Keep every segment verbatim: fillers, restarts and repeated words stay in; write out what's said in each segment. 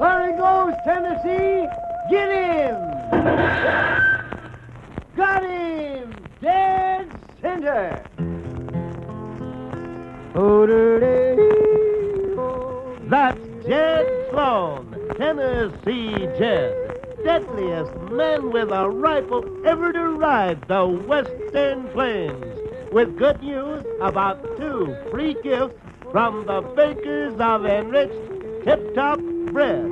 There he goes, Tennessee. Get him. Got him. Dead center. That's Jed Sloan, Tennessee Jed. Deadliest man with a rifle ever to ride the Western Plains. With good news about two free gifts from the bakers of enriched Tip-Top Bread.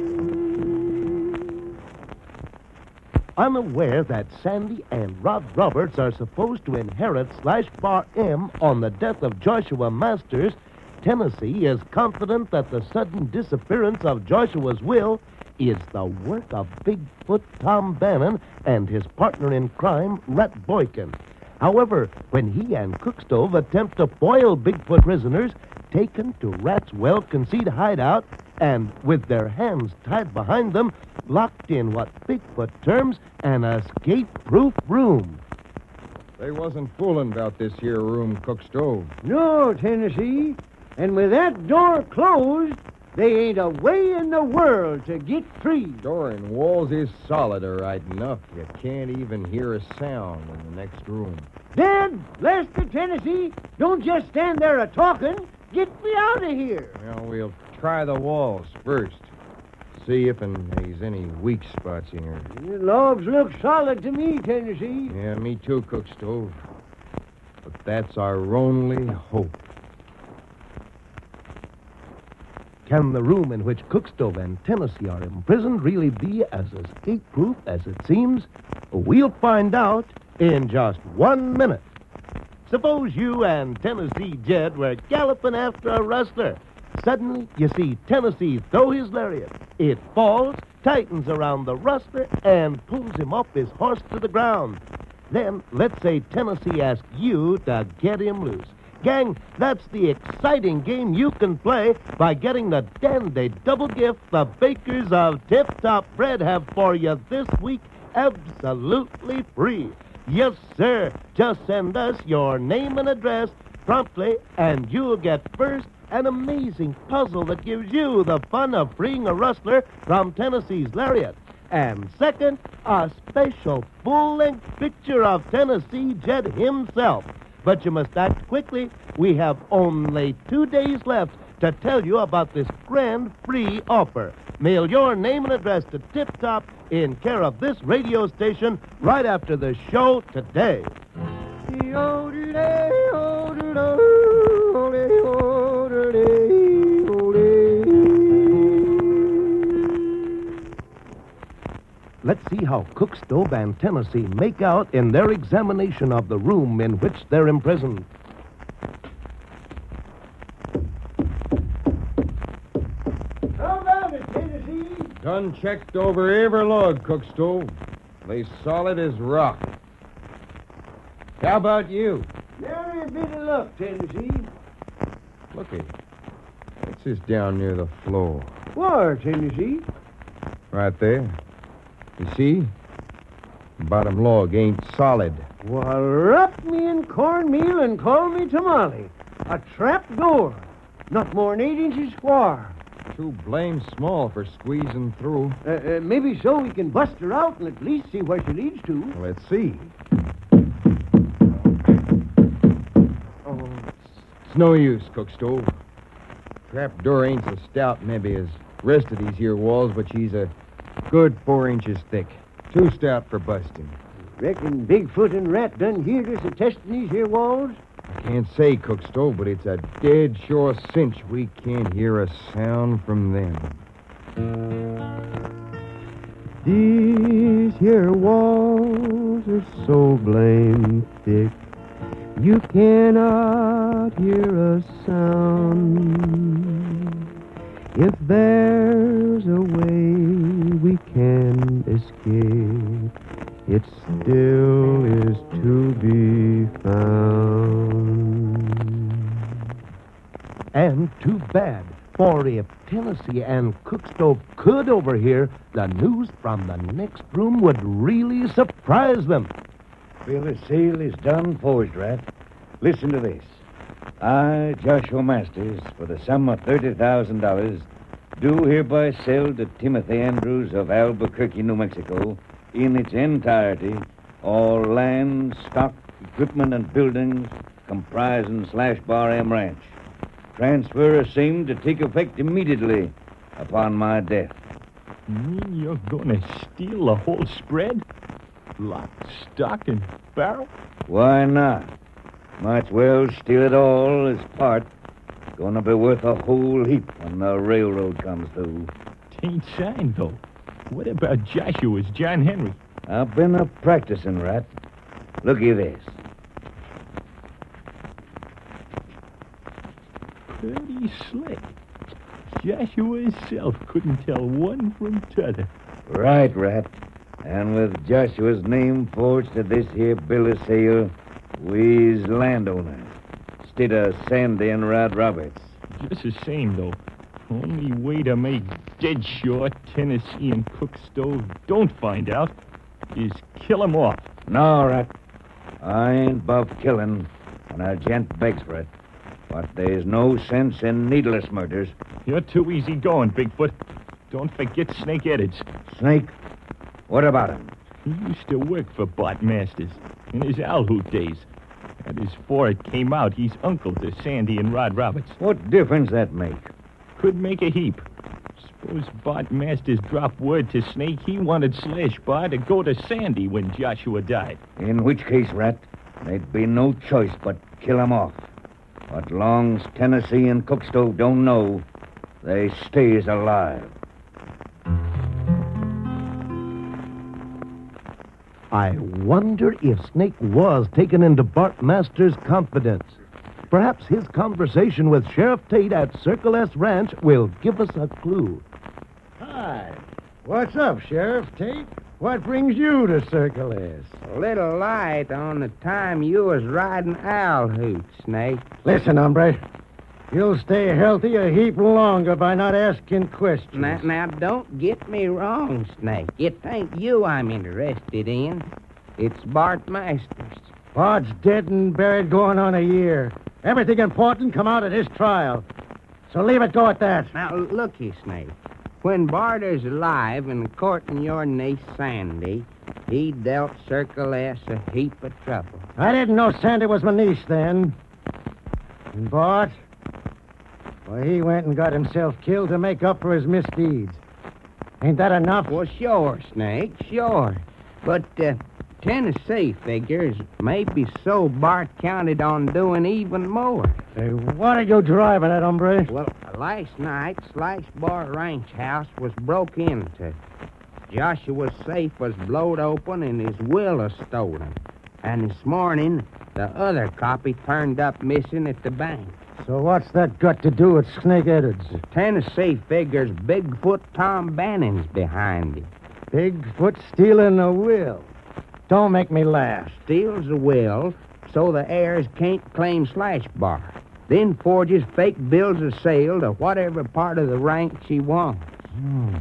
I'm aware that Sandy and Rod Roberts are supposed to inherit Slash Bar M on the death of Joshua Masters. Tennessee is confident that the sudden disappearance of Joshua's will is the work of Bigfoot Tom Bannon and his partner in crime, Rat Boykin. However, when he and Cookstove attempt to foil Bigfoot prisoners taken to Rat's well-concealed hideout and, with their hands tied behind them, locked in what Bigfoot terms an escape-proof room. They wasn't fooling about this here room, Cookstove. No, Tennessee. And with that door closed, they ain't a way in the world to get free. Door and walls is solid, all right enough. You can't even hear a sound in the next room. Dad, Lester, Tennessee, don't just stand there a-talking. Get me out of here. Well, we'll try the walls first. See if and there's any weak spots here. The logs look solid to me, Tennessee. Yeah, me too, Cookstove. But that's our only hope. Can the room in which Cookstove and Tennessee are imprisoned really be as escape-proof as it seems? We'll find out in just one minute. Suppose you and Tennessee Jed were galloping after a rustler. Suddenly, you see Tennessee throw his lariat. It falls, tightens around the rustler, and pulls him off his horse to the ground. Then, let's say Tennessee asks you to get him loose. Gang, that's the exciting game you can play by getting the dandy double gift the bakers of Tip-Top Bread have for you this week absolutely free. Yes, sir. Just send us your name and address promptly, and you'll get first an amazing puzzle that gives you the fun of freeing a rustler from Tennessee's lariat. And second, a special full-length picture of Tennessee Jed himself. But you must act quickly. We have only two days left to tell you about this grand free offer. Mail your name and address to Tip Top in care of this radio station right after the show today. Let's see how Cookstove and Tennessee make out in their examination of the room in which they're imprisoned. How about it, Tennessee? Done checked over every log, Cookstove. They solid as rock. How about you? Nary a bit of luck, Tennessee. Looky. What's this down near the floor? Where, Tennessee? Right there. You see? The bottom log ain't solid. Well, wrap me in cornmeal and call me tamale. A trap door. Not more than eight inches square. Too blame small for squeezing through. Uh, uh, maybe so we can bust her out and at least see where she leads to. Well, let's see. Oh. It's no use, Cookstove. Trap door ain't so stout maybe as rest of these here walls, but she's a good four inches thick. Too stout for busting. Reckon Bigfoot and Rat done heard us a testing these here walls? I can't say, Cookstove, but it's a dead sure cinch we can't hear a sound from them. These here walls are so blame thick, you cannot hear a sound. If there's a way we can escape, it still is to be found. And too bad, for if Tennessee and Cookstove could overhear, the news from the next room would really surprise them. Well, the sale is done forged, Rat. Listen to this. I, Joshua Masters, for the sum of thirty thousand dollars, do hereby sell to Timothy Andrews of Albuquerque, New Mexico, in its entirety, all land, stock, equipment, and buildings comprising Slash Bar M Ranch. Transfer is same to take effect immediately upon my death. You mean you're gonna steal the whole spread? Lock, stock, and barrel? Why not? Might well steal it all as part. Gonna be worth a whole heap when the railroad comes through. Tain't signed, though. What about Joshua's John Henry? I've been a practicing, Rat. Looky this. Pretty slick. Joshua himself couldn't tell one from t'other. Right, Rat. And with Joshua's name forged to this here bill of sale, we's landowners, instead of Sandy and Rod Roberts. Just the same, though. Only way to make dead sure Tennessee and Cook Stove don't find out is kill 'em off. No, Rat. I ain't above killing when a gent begs for it. But there's no sense in needless murders. You're too easy going, Bigfoot. Don't forget Snake Edwards. Snake? What about him? He used to work for Bart Masters in his Alhoot days. And as far it came out, he's uncle to Sandy and Rod Roberts. What difference that make? Could make a heap. Suppose Bart Masters dropped word to Snake he wanted Slash Bar to go to Sandy when Joshua died. In which case, Rat, there'd be no choice but kill him off. But long's Tennessee and Cook Stove don't know, they stays alive. I wonder if Snake was taken into Bart Masters' confidence. Perhaps his conversation with Sheriff Tate at Circle S Ranch will give us a clue. Hi. What's up, Sheriff Tate? What brings you to Circle S? A little light on the time you was riding Owl Hoot, Snake. Listen, hombre. You'll stay healthy a heap longer by not asking questions. Now, now, don't get me wrong, Snake. It ain't you I'm interested in. It's Bart Masters. Bart's dead and buried going on a year. Everything important come out at his trial. So leave it go at that. Now, look here, Snake. When Barter's alive and courting your niece Sandy, he dealt Circle S a heap of trouble. I didn't know Sandy was my niece then. And Bart, well, he went and got himself killed to make up for his misdeeds. Ain't that enough? Well, sure, Snake, sure. But uh, Tennessee figures maybe so Bart counted on doing even more. Hey, what are you driving at, hombre? Well, last night, Slash Bar Ranch house was broke into. Joshua's safe was blowed open and his will was stolen. And this morning, the other copy turned up missing at the bank. So what's that got to do with Snake Edwards? Tennessee figures Bigfoot Tom Bannon's behind it. Bigfoot stealing a will. Don't make me laugh. Steals the will so the heirs can't claim Slash Bar. Then forges fake bills of sale to whatever part of the ranch he wants. Hmm.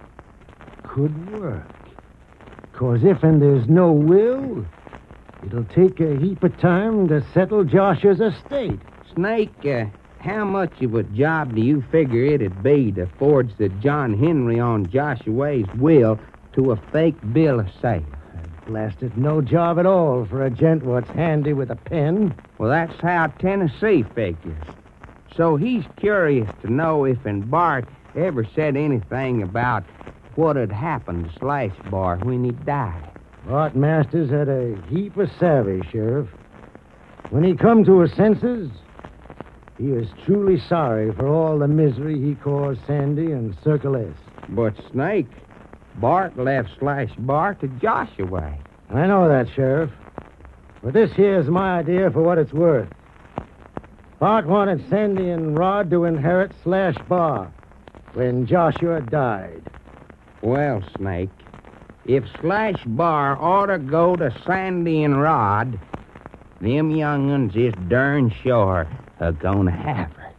Could work. 'Cause if and there's no will, it'll take a heap of time to settle Joshua's estate. Snake, uh, how much of a job do you figure it'd be to forge the John Henry on Joshua's will to a fake bill of sale? Blasted no job at all for a gent what's handy with a pen. Well, that's how Tennessee figures. So he's curious to know if and Bart ever said anything about what'd happen to Slash Bar when he died. Bart Masters had a heap of savvy, Sheriff. When he come to his senses, he is truly sorry for all the misery he caused Sandy and Circle S. But Snake, Bart left Slash Bar to Joshua. I know that, Sheriff. But this here's my idea for what it's worth. Bart wanted Sandy and Rod to inherit Slash Bar when Joshua died. Well, Snake, if Slash Bar ought to go to Sandy and Rod, them young'uns is darn sure are gonna have her.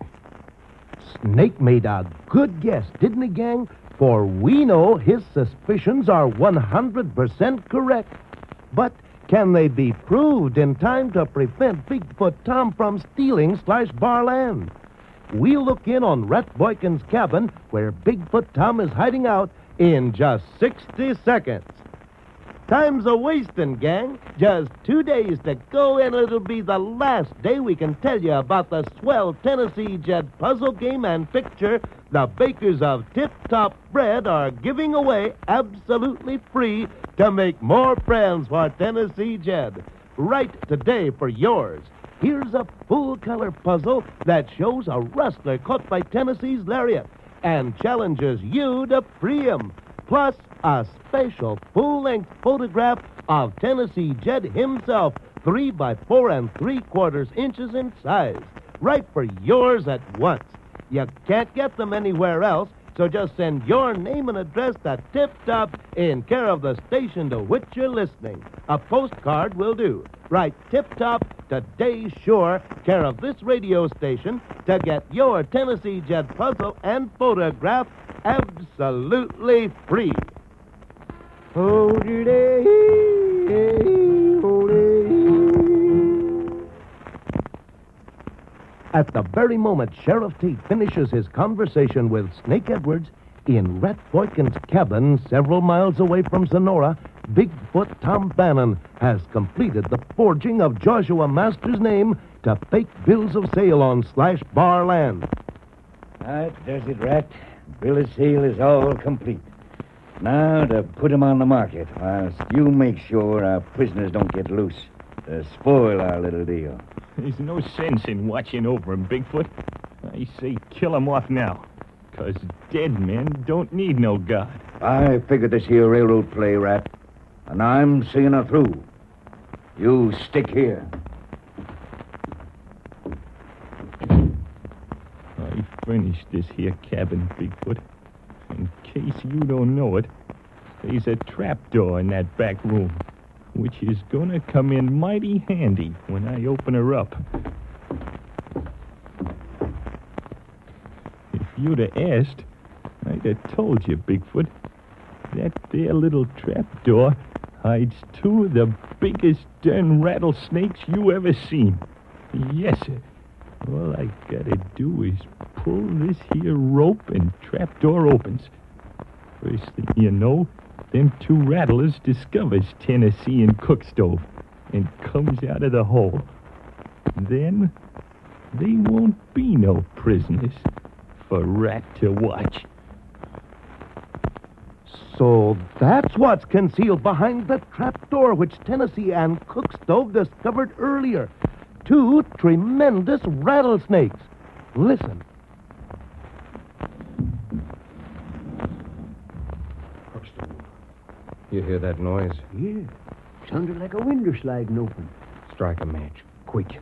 Snake made a good guess, didn't he, gang? For we know his suspicions are one hundred percent correct. But can they be proved in time to prevent Bigfoot Tom from stealing Slash Bar land? we'll look in on Rat Boykin's cabin where Bigfoot Tom is hiding out in just sixty seconds. Time's a-wasting, gang. Just two days to go, and it'll be the last day we can tell you about the swell Tennessee Jed puzzle game and picture the bakers of Tip Top Bread are giving away absolutely free to make more friends for Tennessee Jed. Write today for yours. Here's a full-color puzzle that shows a rustler caught by Tennessee's lariat and challenges you to free him. Plus, a special full-length photograph of Tennessee Jed himself, three by four and three quarters inches in size. Write for yours at once. You can't get them anywhere else, so just send your name and address to Tip Top in care of the station to which you're listening. A postcard will do. Write Tip Top to Day Shore, care of this radio station, to get your Tennessee Jed puzzle and photograph absolutely free. At the very moment Sheriff Tate finishes his conversation with Snake Edwards in Rat Boykin's cabin several miles away from Sonora, Bigfoot Tom Bannon has completed the forging of Joshua Masters' name to fake bills of sale on Slash Bar land. That does it, Rat. Bill of sale is all complete. Now to put 'em on the market, whilst you make sure our prisoners don't get loose to spoil our little deal. There's no sense in watching over him, Bigfoot. I say kill him off now, 'cause dead men don't need no God. I figured this here railroad play, Rat, and I'm seeing her through. You stick here. I finished this here cabin, Bigfoot. In case you don't know it, there's a trapdoor in that back room, which is gonna come in mighty handy when I open her up. If you'd have asked, I'd have told you, Bigfoot. That there little trapdoor hides two of the biggest darn rattlesnakes you ever seen. Yes, sir. All I gotta do is pull this here rope and trapdoor opens. First thing you know, them two rattlers discovers Tennessee and cook stove and comes out of the hole. Then they won't be no prisoners for Rat to watch. So that's what's concealed behind the trapdoor which Tennessee and cook stove discovered earlier. Two tremendous rattlesnakes. Listen. You hear that noise? Yeah. Sounded like a window sliding open. Strike a match. Quick.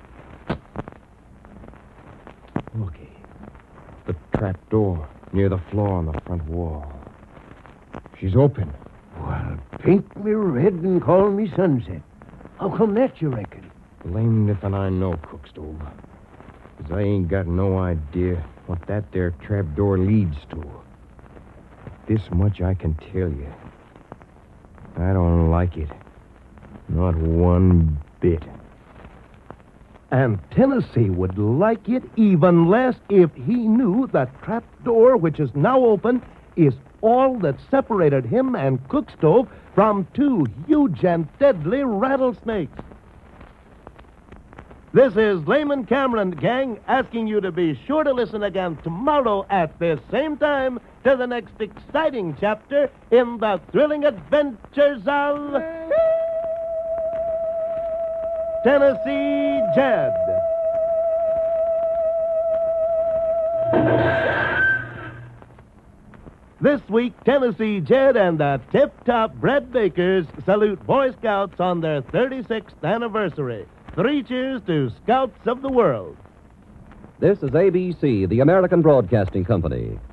Okay. The trap door near the floor on the front wall. She's open. Well, paint me red and call me Sunset. How come that, you reckon? Blamed if and I know, Cookstove. 'Cause I ain't got no idea what that there trap door leads to. But this much I can tell you. I don't like it. Not one bit. And Tennessee would like it even less if he knew that trap door, which is now open, is all that separated him and Cookstove from two huge and deadly rattlesnakes. This is Layman Cameron, gang, asking you to be sure to listen again tomorrow at this same time to the next exciting chapter in the thrilling adventures of Tennessee Jed. This week, Tennessee Jed and the Tip Top Bread Bakers salute Boy Scouts on their thirty-sixth anniversary. Three cheers to Scouts of the World. This is A B C, the American Broadcasting Company.